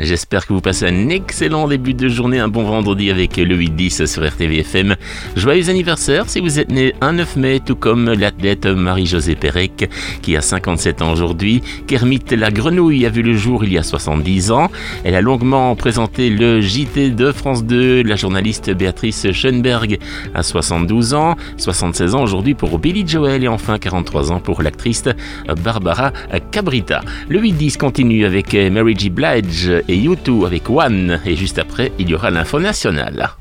J'espère que vous passez un excellent début de journée, un bon vendredi avec le 8-10 sur RTVFM. Joyeux anniversaire si vous êtes né un 9 mai, tout comme l'athlète Marie-Josée Pérec qui a 57 ans aujourd'hui. Kermit la grenouille a vu le jour il y a 70 ans. Elle a longuement présenté le JT de France 2. La journaliste Béatrice Schoenberg a 72 ans, 76 ans aujourd'hui pour Billy Joel et enfin 43 ans pour l'actrice Barbara Cabrita. Le 8-10 continue avec Mary J. Blige et U2 avec One, et juste après, il y aura l'info nationale.